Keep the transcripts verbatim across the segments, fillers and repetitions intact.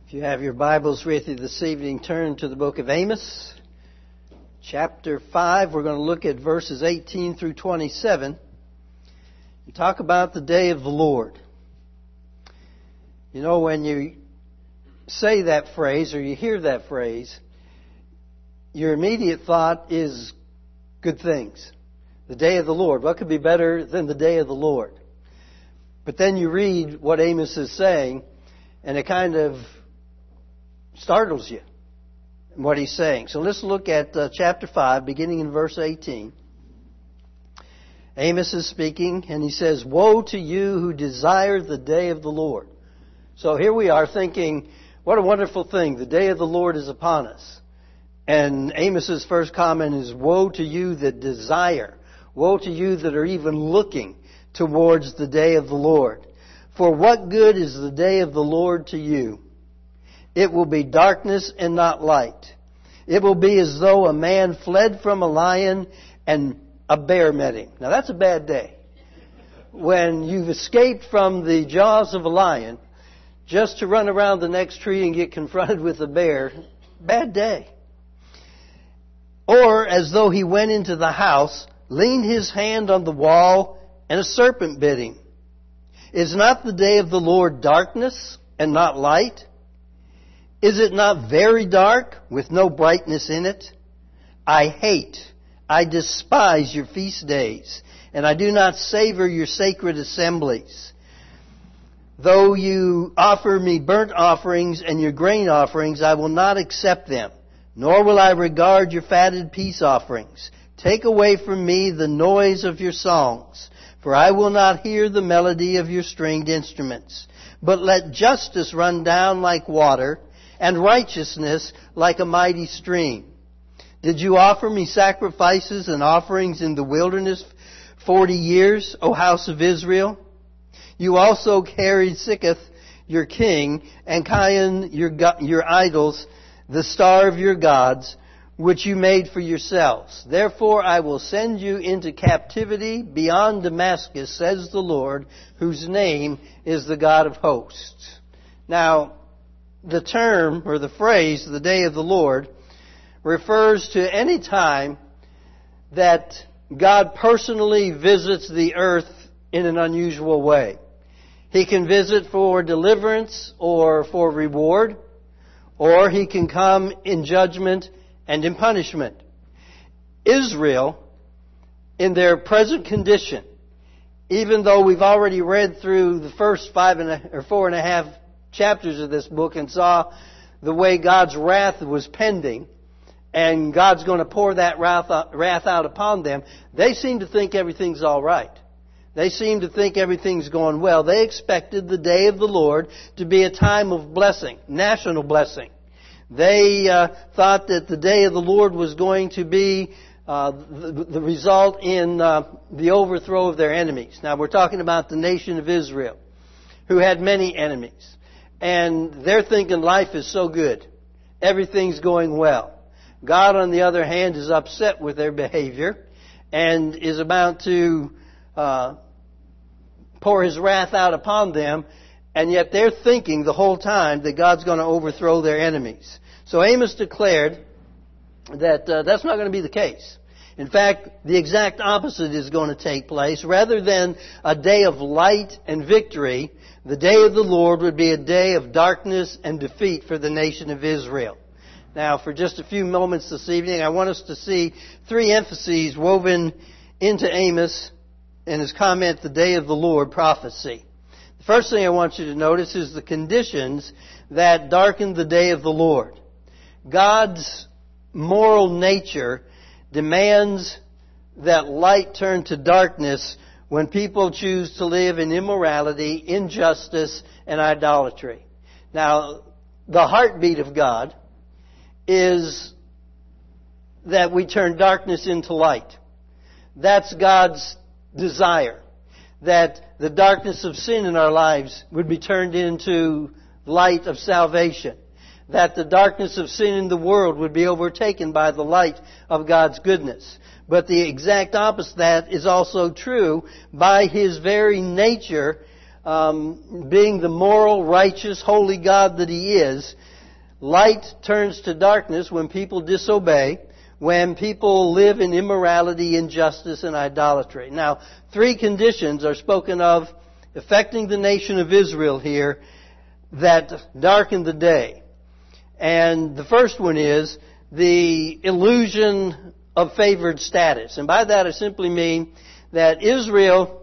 If you have your Bibles with you this evening, turn to the book of Amos, chapter five. We're going to look at verses eighteen through twenty-seven and talk about the day of the Lord. You know, when you say that phrase or you hear that phrase, your immediate thought is good things. The day of the Lord. What could be better than the day of the Lord? But then you read what Amos is saying, and it kind of startles you in what he's saying. So let's look at uh, chapter five, beginning in verse eighteen. Amos is speaking, and he says, "Woe to you who desire the day of the Lord." So here we are thinking, what a wonderful thing. The day of the Lord is upon us. And Amos's first comment is, "Woe to you that desire. Woe to you that are even looking towards the day of the Lord. For what good is the day of the Lord to you? It will be darkness and not light. It will be as though a man fled from a lion and a bear met him." Now that's a bad day. When you've escaped from the jaws of a lion, just to run around the next tree and get confronted with a bear, bad day. Or as though he went into the house, leaned his hand on the wall, and a serpent bit him. Is not the day of the Lord darkness and not light? Is it not very dark with no brightness in it? I hate, I despise your feast days, and I do not savor your sacred assemblies. Though you offer me burnt offerings and your grain offerings, I will not accept them, nor will I regard your fatted peace offerings. Take away from me the noise of your songs, for I will not hear the melody of your stringed instruments. But let justice run down like water, and righteousness like a mighty stream. Did you offer me sacrifices and offerings in the wilderness forty years, O house of Israel? You also carried Sikkoth, your king, and Kion, your, your idols, the star of your gods, which you made for yourselves. Therefore I will send you into captivity beyond Damascus, says the Lord, whose name is the God of hosts. Now, the term or the phrase, the day of the Lord, refers to any time that God personally visits the earth in an unusual way. He can visit for deliverance or for reward, or He can come in judgment and in punishment. Israel, in their present condition, even though we've already read through the first five and a, or four and a half chapters of this book and saw the way God's wrath was pending, and God's going to pour that wrath out upon them, they seem to think everything's all right. They seem to think everything's going well. They expected the day of the Lord to be a time of blessing, national blessing. They uh, thought that the day of the Lord was going to be uh, the, the result in uh, the overthrow of their enemies. Now we're talking about the nation of Israel, who had many enemies. And they're thinking life is so good. Everything's going well. God, on the other hand, is upset with their behavior and is about to uh, pour His wrath out upon them. And yet they're thinking the whole time that God's going to overthrow their enemies. So Amos declared that uh, that's not going to be the case. In fact, the exact opposite is going to take place. Rather than a day of light and victory, the day of the Lord would be a day of darkness and defeat for the nation of Israel. Now, for just a few moments this evening, I want us to see three emphases woven into Amos and his comment, the day of the Lord prophecy. The first thing I want you to notice is the conditions that darken the day of the Lord. God's moral nature demands that light turn to darkness when people choose to live in immorality, injustice, and idolatry. Now, the heartbeat of God is that we turn darkness into light. That's God's desire. That the darkness of sin in our lives would be turned into light of salvation. That the darkness of sin in the world would be overtaken by the light of God's goodness. But the exact opposite of that is also true. By His very nature, um, being the moral, righteous, holy God that He is, light turns to darkness when people disobey, when people live in immorality, injustice, and idolatry. Now, three conditions are spoken of affecting the nation of Israel here that darken the day. And the first one is the illusion of favored status. And by that I simply mean that Israel,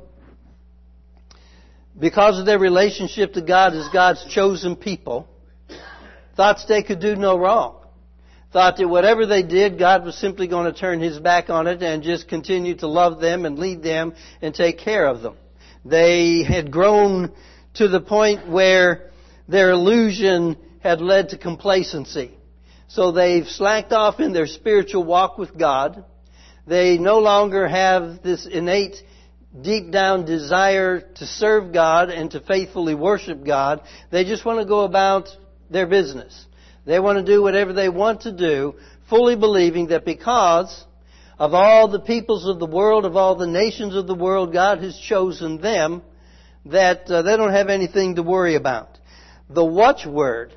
because of their relationship to God as God's chosen people, thought they could do no wrong. Thought that whatever they did, God was simply going to turn His back on it and just continue to love them and lead them and take care of them. They had grown to the point where their illusion had led to complacency. So they've slacked off in their spiritual walk with God. They no longer have this innate, deep down desire to serve God and to faithfully worship God. They just want to go about their business. They want to do whatever they want to do, fully believing that because of all the peoples of the world, of all the nations of the world, God has chosen them, that uh, they don't have anything to worry about. The watchword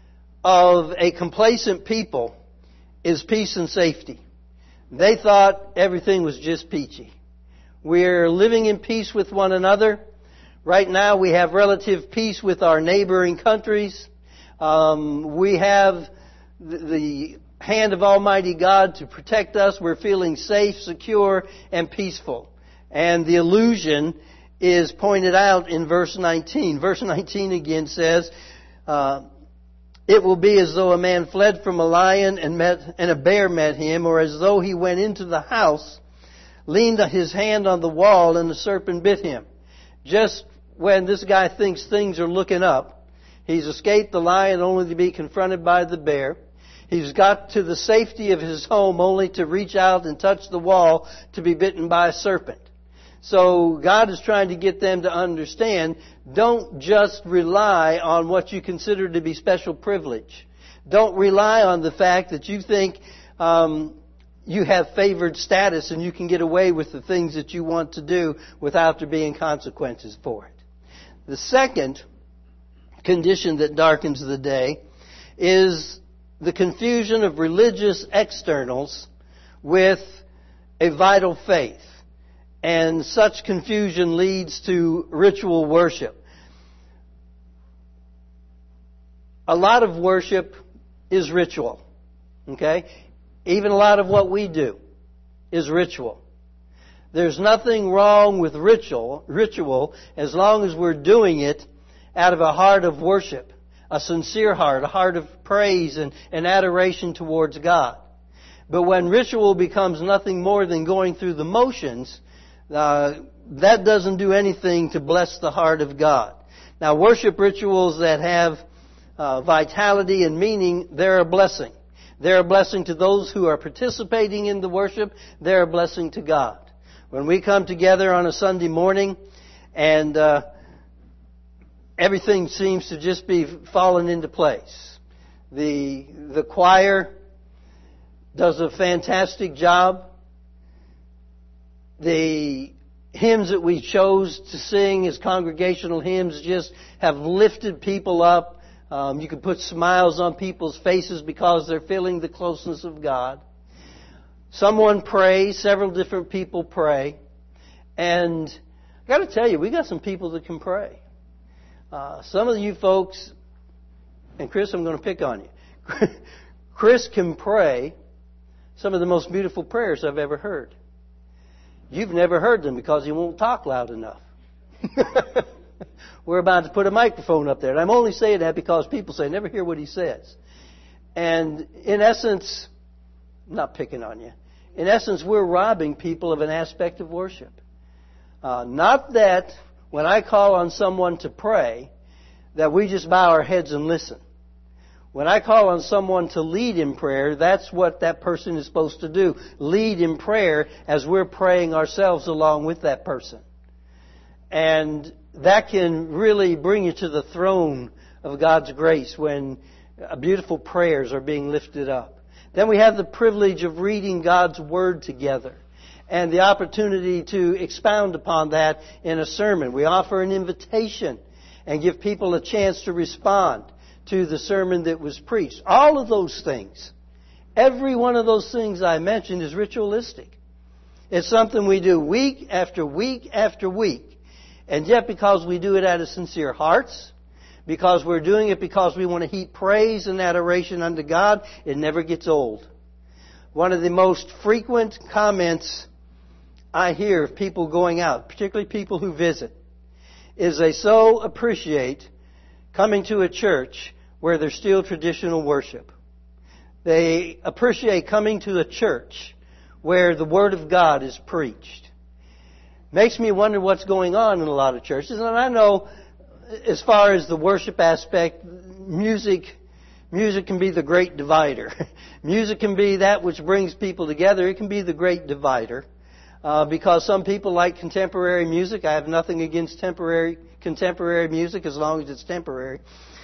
of a complacent people is peace and safety. They thought everything was just peachy. We're living in peace with one another. Right now we have relative peace with our neighboring countries. Um, we have the, the hand of Almighty God to protect us. We're feeling safe, secure, and peaceful. And the illusion is pointed out in verse nineteen. Verse nineteen again says, uh, it will be as though a man fled from a lion and met, and a bear met him, or as though he went into the house, leaned his hand on the wall, and the serpent bit him. Just when this guy thinks things are looking up, he's escaped the lion only to be confronted by the bear. He's got to the safety of his home only to reach out and touch the wall to be bitten by a serpent. So God is trying to get them to understand, don't just rely on what you consider to be special privilege. Don't rely on the fact that you think um, you have favored status and you can get away with the things that you want to do without there being consequences for it. The second condition that darkens the day is the confusion of religious externals with a vital faith. And such confusion leads to ritual worship. A lot of worship is ritual. Okay? Even a lot of what we do is ritual. There's nothing wrong with ritual, ritual as long as we're doing it out of a heart of worship, a sincere heart, a heart of praise and, and adoration towards God. But when ritual becomes nothing more than going through the motions, Uh, that doesn't do anything to bless the heart of God. Now, worship rituals that have uh, vitality and meaning, they're a blessing. They're a blessing to those who are participating in the worship. They're a blessing to God. When we come together on a Sunday morning and uh, everything seems to just be falling into place. The, the choir does a fantastic job. The hymns that we chose to sing as congregational hymns just have lifted people up. Um, you can put smiles on people's faces because they're feeling the closeness of God. Someone prays, several different people pray. And I got to tell you, we got some people that can pray. Uh, some of you folks, and Chris, I'm going to pick on you. Chris can pray some of the most beautiful prayers I've ever heard. You've never heard them because he won't talk loud enough. We're about to put a microphone up there. And I'm only saying that because people say, never hear what he says. And in essence, I'm not picking on you. In essence, we're robbing people of an aspect of worship. Uh, not that when I call on someone to pray, that we just bow our heads and listen. When I call on someone to lead in prayer, that's what that person is supposed to do. Lead in prayer as we're praying ourselves along with that person. And that can really bring you to the throne of God's grace when beautiful prayers are being lifted up. Then we have the privilege of reading God's Word together. and the opportunity to expound upon that in a sermon. We offer an invitation and give people a chance to respond to the sermon that was preached. All of those things, every one of those things I mentioned is ritualistic. It's something we do week after week after week. And yet because we do it out of sincere hearts, because we're doing it because we want to heap praise and adoration unto God, it never gets old. One of the most frequent comments I hear of people going out, particularly people who visit, is they so appreciate coming to a church where there's still traditional worship. They appreciate coming to a church where the Word of God is preached. Makes me wonder what's going on in a lot of churches. And I know as far as the worship aspect, music music can be the great divider. Music can be that which brings people together. It can be the great divider. Uh, because some people like contemporary music. I have nothing against temporary contemporary music as long as it's temporary.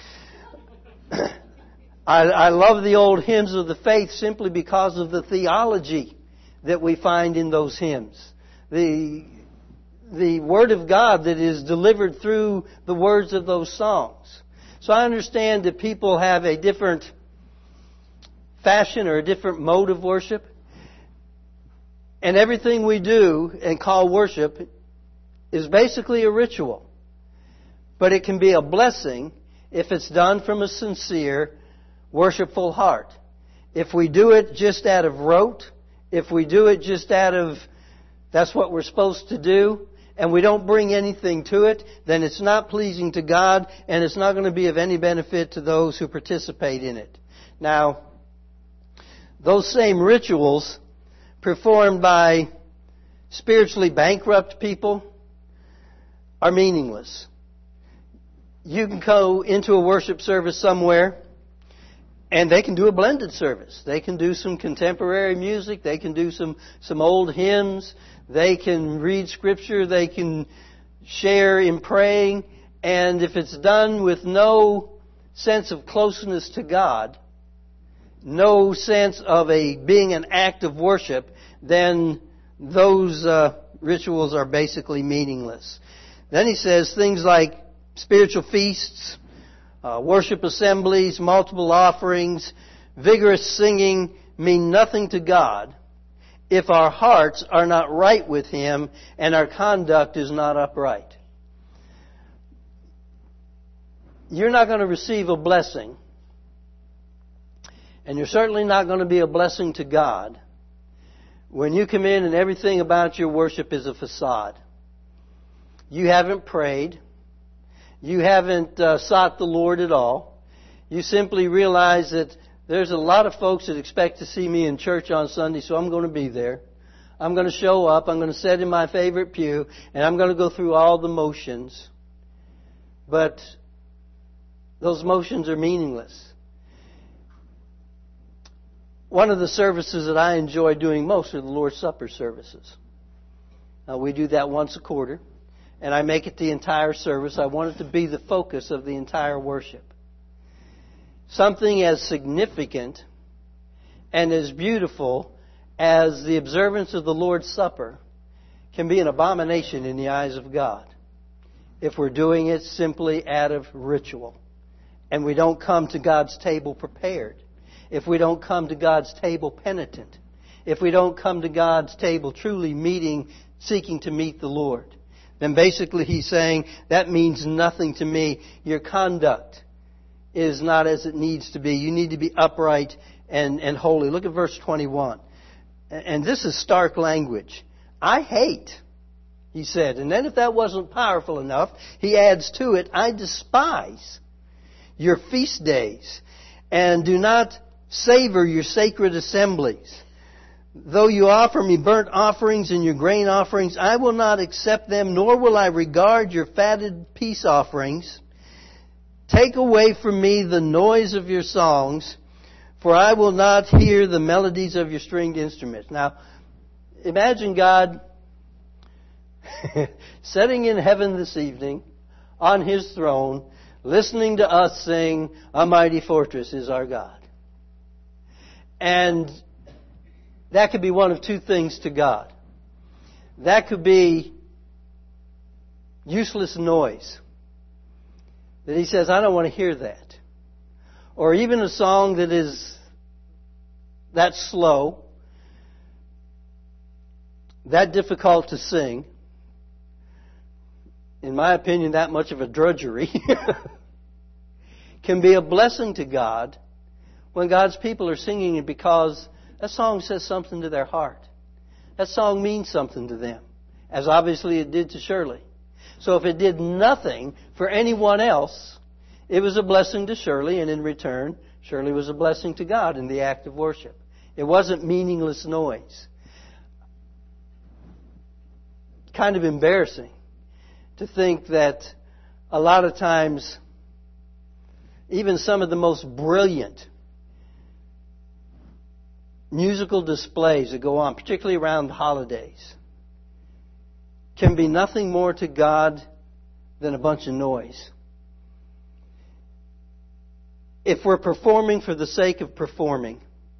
I, I love the old hymns of the faith simply because of the theology that we find in those hymns. The, the Word of God that is delivered through the words of those songs. So I understand that people have a different fashion or a different mode of worship. And everything we do and call worship is basically a ritual. But it can be a blessing if it's done from a sincere, worshipful heart. If we do it just out of rote, if we do it just out of, that's what we're supposed to do, and we don't bring anything to it, then it's not pleasing to God, and it's not going to be of any benefit to those who participate in it. Now, those same rituals performed by spiritually bankrupt people are meaningless. You can go into a worship service somewhere and they can do a blended service. They can do some contemporary music. They can do some, some old hymns. They can read Scripture. They can share in praying. And if it's done with no sense of closeness to God, no sense of a being an act of worship, then those uh, rituals are basically meaningless. Then he says things like spiritual feasts, uh, worship assemblies, multiple offerings, vigorous singing mean nothing to God if our hearts are not right with Him and our conduct is not upright. You're not going to receive a blessing, and you're certainly not going to be a blessing to God when you come in and everything about your worship is a facade. You haven't prayed. You haven't uh, sought the Lord at all. You simply realize that there's a lot of folks that expect to see me in church on Sunday, so I'm going to be there. I'm going to show up. I'm going to sit in my favorite pew, and I'm going to go through all the motions. But those motions are meaningless. One of the services that I enjoy doing most are the Lord's Supper services. Uh, we do that once a quarter, and I make it the entire service. I want it to be the focus of the entire worship. Something as significant and as beautiful as the observance of the Lord's Supper can be an abomination in the eyes of God if we're doing it simply out of ritual and we don't come to God's table prepared. If we don't come to God's table penitent, if we don't come to God's table truly meeting, seeking to meet the Lord, then basically he's saying, that means nothing to me. Your conduct is not as it needs to be. You need to be upright and, and holy. Look at verse twenty-one. And this is stark language. I hate, he said. And then if that wasn't powerful enough, he adds to it, I despise your feast days and do not savor your sacred assemblies. Though you offer me burnt offerings and your grain offerings, I will not accept them, nor will I regard your fatted peace offerings. Take away from me the noise of your songs, for I will not hear the melodies of your stringed instruments. Now, imagine God sitting in heaven this evening on His throne, listening to us sing, A Mighty Fortress is Our God. And that could be one of two things to God. that could be useless noise. That he says, I don't want to hear that. Or even a song that is that slow, that difficult to sing, in my opinion, that much of a drudgery, can be a blessing to God when God's people are singing it because that song says something to their heart. That song means something to them, as obviously it did to Shirley. So if it did nothing for anyone else, it was a blessing to Shirley, and in return, Shirley was a blessing to God in the act of worship. It wasn't meaningless noise. Kind of embarrassing to think that a lot of times, even some of the most brilliant musical displays that go on, particularly around the holidays, can be nothing more to God than a bunch of noise. If we're performing for the sake of performing,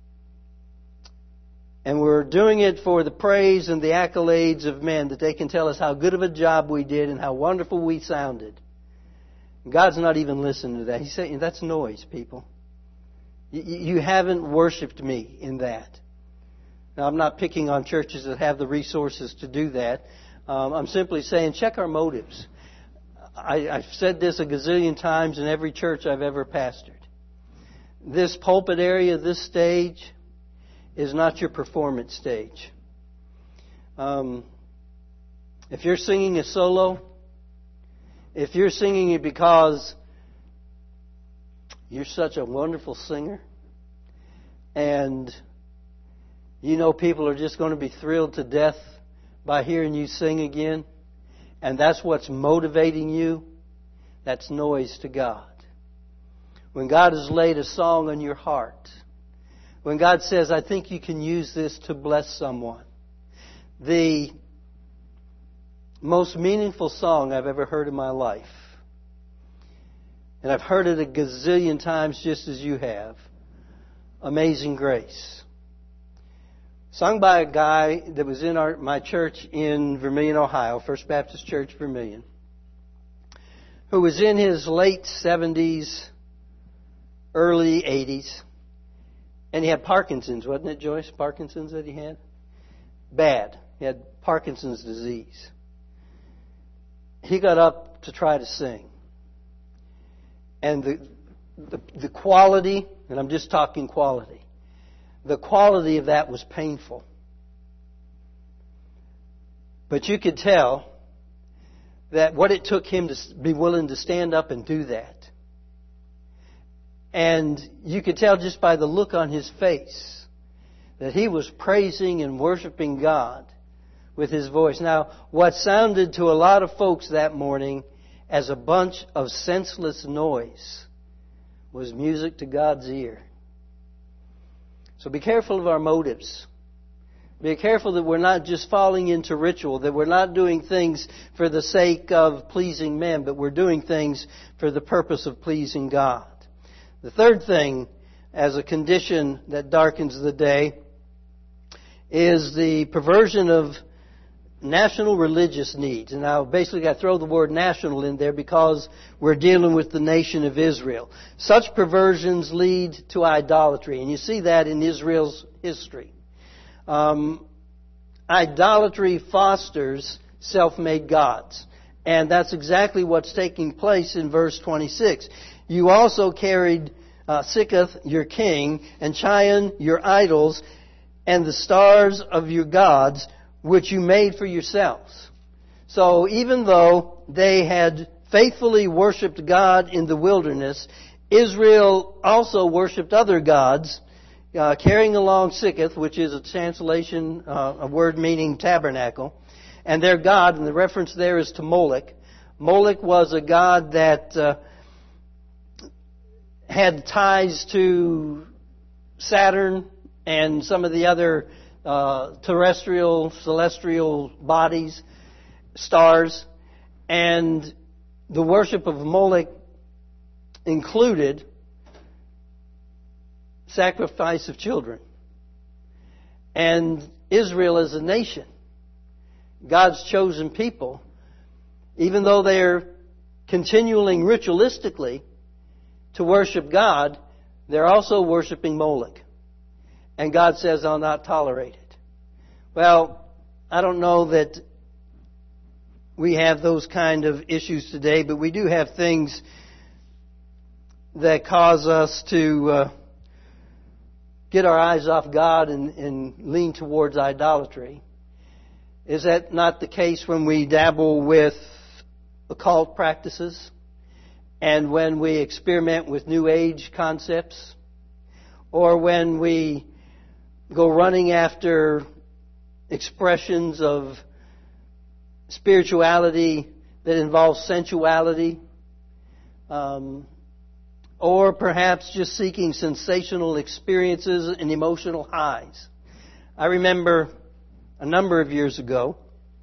and we're doing it for the praise and the accolades of men, that they can tell us how good of a job we did and how wonderful we sounded, God's not even listening to that. He's saying, that's noise, people. You haven't worshipped me in that. Now, I'm not picking on churches that have the resources to do that. Um, I'm simply saying, check our motives. I, I've said this a gazillion times in every church I've ever pastored. This pulpit area, this stage, is not your performance stage. Um, if you're singing a solo, if you're singing it because you're such a wonderful singer, and you know people are just going to be thrilled to death by hearing you sing again, and that's what's motivating you, that's noise to God. When God has laid a song on your heart, when God says, I think you can use this to bless someone, the most meaningful song I've ever heard in my life, and I've heard it a gazillion times just as you have, Amazing Grace. Sung by a guy that was in our, my church in Vermilion, Ohio, First Baptist Church, Vermilion, who was in his late seventies, early eighties, and he had Parkinson's, wasn't it, Joyce? Parkinson's that he had? Bad. He had Parkinson's disease. He got up to try to sing. And the, the, the quality, and I'm just talking quality, the quality of that was painful. But you could tell that what it took him to be willing to stand up and do that. And you could tell just by the look on his face that he was praising and worshiping God with his voice. Now, what sounded to a lot of folks that morning as a bunch of senseless noise was music to God's ear. So be careful of our motives. Be careful that we're not just falling into ritual, that we're not doing things for the sake of pleasing men, but we're doing things for the purpose of pleasing God. The third thing, as a condition that darkens the day, is the perversion of national religious needs. And now basically I throw the word national in there because we're dealing with the nation of Israel. Such perversions lead to idolatry, and you see that in Israel's history. Um, idolatry fosters self-made gods. And that's exactly what's taking place in verse twenty-six. You also carried uh, Sikkuth, your king, and Chion, your idols, and the stars of your gods, which you made for yourselves. So even though they had faithfully worshipped God in the wilderness, Israel also worshipped other gods, uh, carrying along Sikkuth, which is a translation, uh, a word meaning tabernacle, and their god, and the reference there is to Moloch. Moloch was a god that uh, had ties to Saturn and some of the other uh, terrestrial, celestial bodies, stars. And the worship of Moloch included sacrifice of children. And Israel as a nation God's chosen people, even though they're continuing ritualistically to worship God, they're also worshiping Moloch. And God says, I'll not tolerate it. Well, I don't know that we have those kind of issues today, but we do have things that cause us to uh, get our eyes off God and, and lean towards idolatry. Is that not the case when we dabble with occult practices and when we experiment with New Age concepts, or when we go running after expressions of spirituality that involves sensuality, um, or perhaps just seeking sensational experiences and emotional highs? I remember a number of years ago,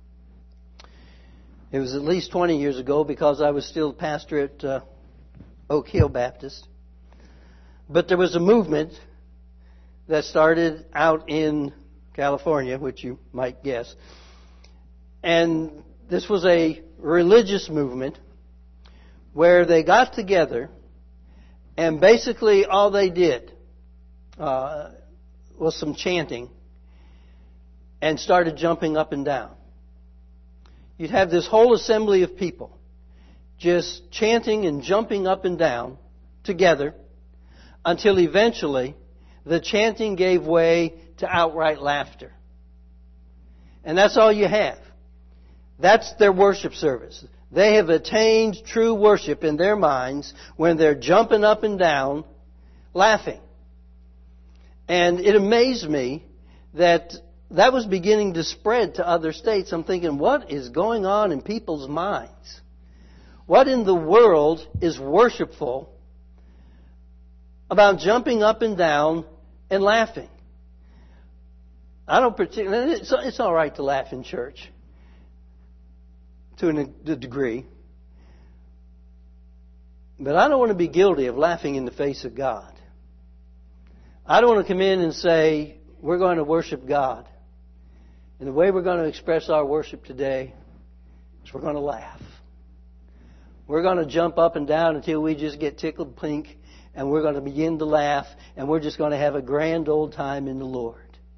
it was at least twenty years ago because I was still pastor at uh, Oak Hill Baptist, but there was a movement that started out in California, which you might guess. And this was a religious movement where they got together and basically all they did uh, was some chanting and started jumping up and down. You'd have this whole assembly of people just chanting and jumping up and down together until eventually the chanting gave way to outright laughter. And that's all you have. That's their worship service. They have attained true worship in their minds when they're jumping up and down, laughing. And it amazed me that that was beginning to spread to other states. I'm thinking, what is going on in people's minds? What in the world is worshipful about jumping up and down and laughing? I don't particularly, it's, it's all right to laugh in church to a degree. But I don't want to be guilty of laughing in the face of God. I don't want to come in and say, we're going to worship God. And the way we're going to express our worship today is we're going to laugh. We're going to jump up and down until we just get tickled pink, and we're going to begin to laugh, and we're just going to have a grand old time in the Lord.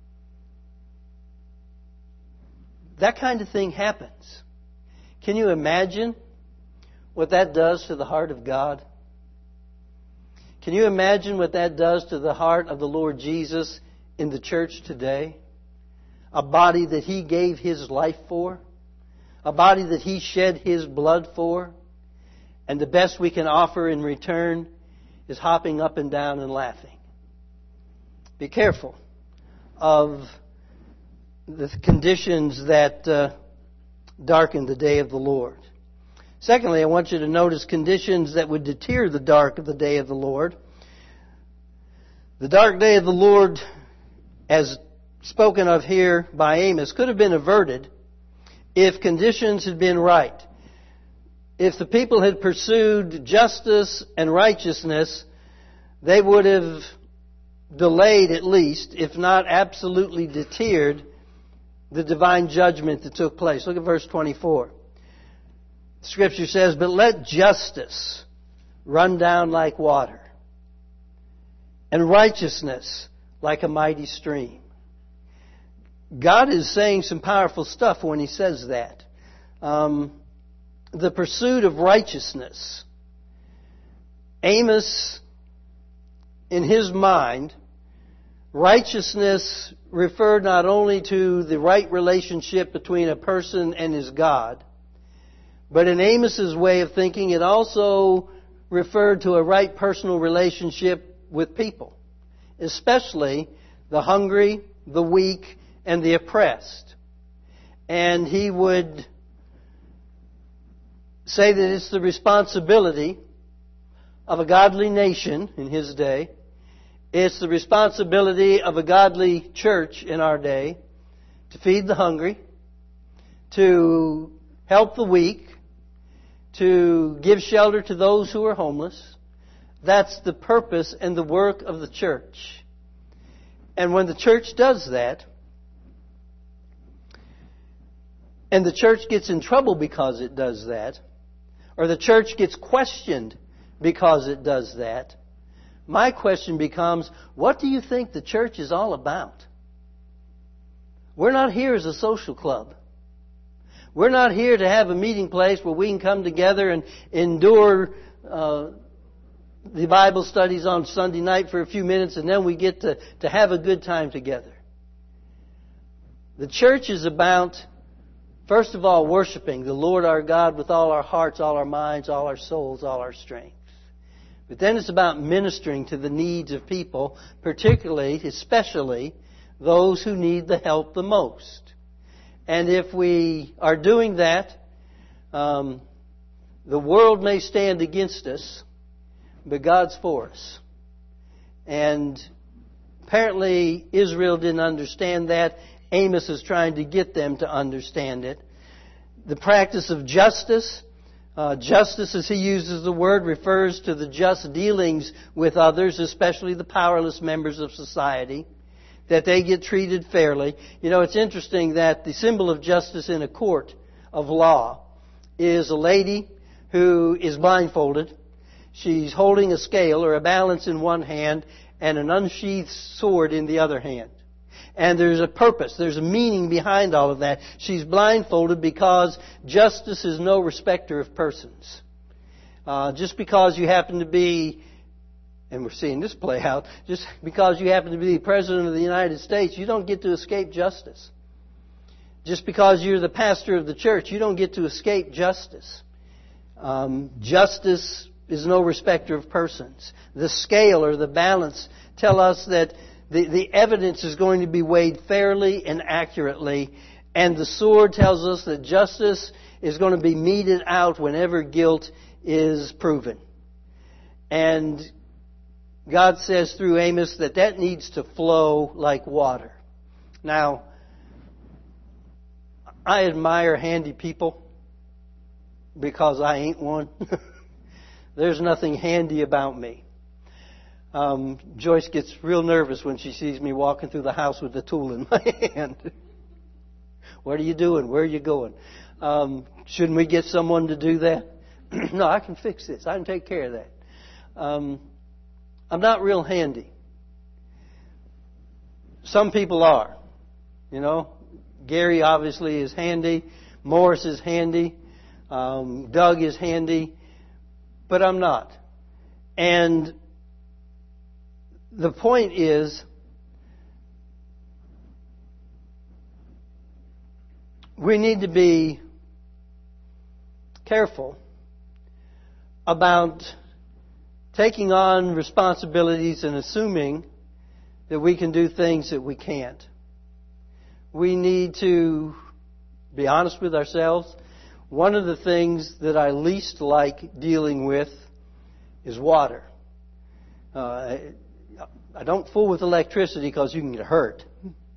That kind of thing happens. Can you imagine what that does to the heart of God? Can you imagine what that does to the heart of the Lord Jesus in the church today? A body that He gave His life for. A body that He shed His blood for. And the best we can offer in return is hopping up and down and laughing. Be careful of the conditions that uh, darken the day of the Lord. Secondly, I want you to notice conditions that would deter the dark of the day of the Lord. The dark day of the Lord, as spoken of here by Amos, could have been averted if conditions had been right. If the people had pursued justice and righteousness, they would have delayed at least, if not absolutely deterred, the divine judgment that took place. Look at verse twenty-four. Scripture says, but let justice run down like water, and righteousness like a mighty stream. God is saying some powerful stuff when He says that. Um, the pursuit of righteousness. Amos, in his mind, righteousness referred not only to the right relationship between a person and his God, but in Amos's way of thinking, it also referred to a right personal relationship with people, especially the hungry, the weak, and the oppressed. And he would say that it's the responsibility of a godly nation in his day. It's the responsibility of a godly church in our day to feed the hungry, to help the weak, to give shelter to those who are homeless. That's the purpose and the work of the church. And when the church does that, And the church gets in trouble because it does that, or the church gets questioned because it does that, my question becomes, what do you think the church is all about? We're not here as a social club. We're not here to have a meeting place where we can come together and endure uh, the Bible studies on Sunday night for a few minutes and then we get to, to have a good time together. The church is about, first of all, worshiping the Lord our God with all our hearts, all our minds, all our souls, all our strength. But then it's about ministering to the needs of people, particularly, especially, those who need the help the most. And if we are doing that, um, the world may stand against us, but God's for us. And apparently Israel didn't understand that. Amos is trying to get them to understand it. The practice of justice, uh, justice as he uses the word, refers to the just dealings with others, especially the powerless members of society, that they get treated fairly. You know, it's interesting that the symbol of justice in a court of law is a lady who is blindfolded. She's holding a scale or a balance in one hand and an unsheathed sword in the other hand. And there's a purpose, there's a meaning behind all of that. She's blindfolded because justice is no respecter of persons. Uh, just because you happen to be, and we're seeing this play out, just because you happen to be the President of the United States, you don't get to escape justice. Just because you're the pastor of the church, you don't get to escape justice. Um, justice is no respecter of persons. The scale or the balance tell us that the, the evidence is going to be weighed fairly and accurately, and the sword tells us that justice is going to be meted out whenever guilt is proven. And God says through Amos that that needs to flow like water. Now, I admire handy people because I ain't one. There's nothing handy about me. Um, Joyce gets real nervous when she sees me walking through the house with a tool in my hand. What are you doing? Where are you going? Um, shouldn't we get someone to do that? No, I can fix this. I can take care of that. Um, I'm not real handy. Some people are. You know, Gary obviously is handy. Morris is handy. Um, Doug is handy. But I'm not. And the point is, we need to be careful about taking on responsibilities and assuming that we can do things that we can't. We need to be honest with ourselves. One of the things that I least like dealing with is water. Uh, I don't fool with electricity because you can get hurt.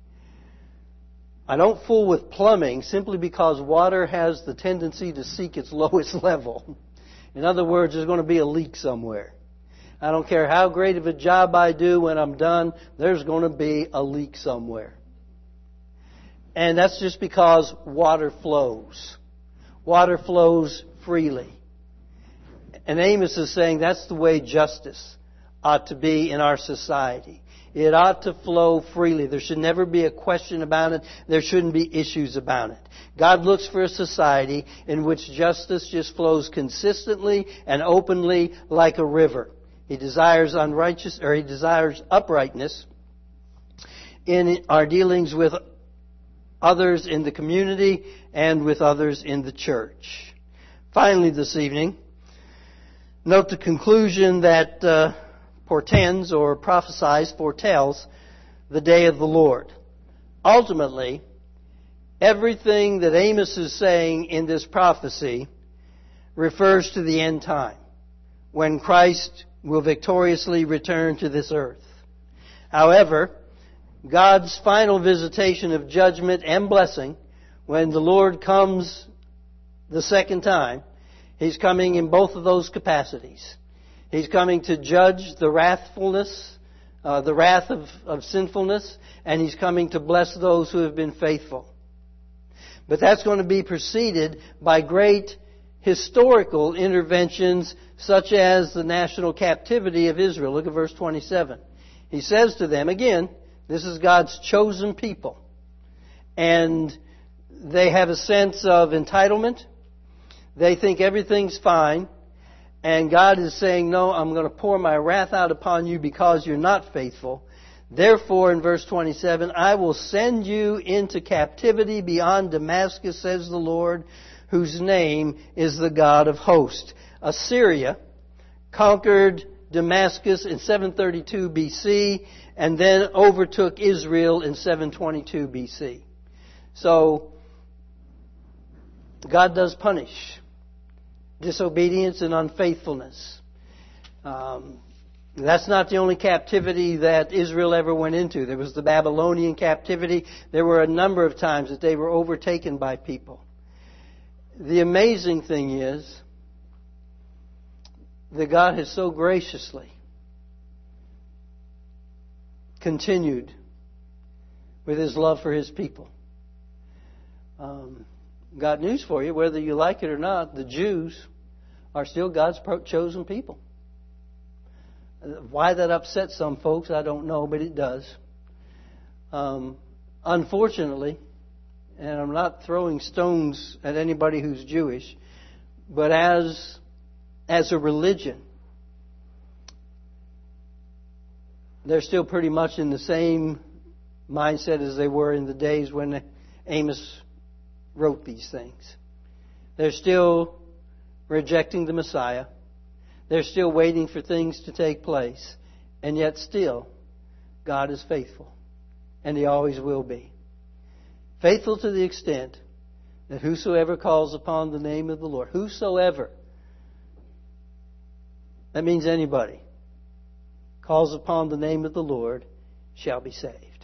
I don't fool with plumbing simply because water has the tendency to seek its lowest level. In other words, there's going to be a leak somewhere. I don't care how great of a job I do when I'm done, there's going to be a leak somewhere. And that's just because water flows. Water flows freely. And Amos is saying that's the way justice ought to be in our society. It ought to flow freely. There should never be a question about it. There shouldn't be issues about it. God looks for a society in which justice just flows consistently and openly like a river. He desires unrighteous, or He desires uprightness in our dealings with others in the community and with others in the church. Finally, this evening, note the conclusion that uh, portends or prophesies, foretells the day of the Lord. Ultimately, everything that Amos is saying in this prophecy refers to the end time, when Christ will victoriously return to this earth. However, God's final visitation of judgment and blessing, when the Lord comes the second time, He's coming in both of those capacities. He's coming to judge the wrathfulness, uh, the wrath of, of sinfulness, and He's coming to bless those who have been faithful. But that's going to be preceded by great historical interventions such as the national captivity of Israel. Look at verse twenty-seven. He says to them, again, this is God's chosen people. And they have a sense of entitlement. They think everything's fine. And God is saying, no, I'm going to pour my wrath out upon you because you're not faithful. Therefore, in verse twenty-seven, I will send you into captivity beyond Damascus, says the Lord, whose name is the God of hosts. Assyria conquered Damascus in seven thirty-two B C and then overtook Israel in seven twenty-two B C. So, God does punish disobedience and unfaithfulness. Um, that's not the only captivity that Israel ever went into. There was the Babylonian captivity. There were a number of times that they were overtaken by people. The amazing thing is that God has so graciously continued with His love for His people. Um, got news for you, whether you like it or not, the Jews are still God's chosen people. Why that upsets some folks, I don't know, but it does. Um, unfortunately, and I'm not throwing stones at anybody who's Jewish, but as as a religion, they're still pretty much in the same mindset as they were in the days when Amos wrote these things. They're still rejecting the Messiah. They're still waiting for things to take place. And yet still, God is faithful. And He always will be. Faithful to the extent that whosoever calls upon the name of the Lord, whosoever, that means anybody, calls upon the name of the Lord shall be saved.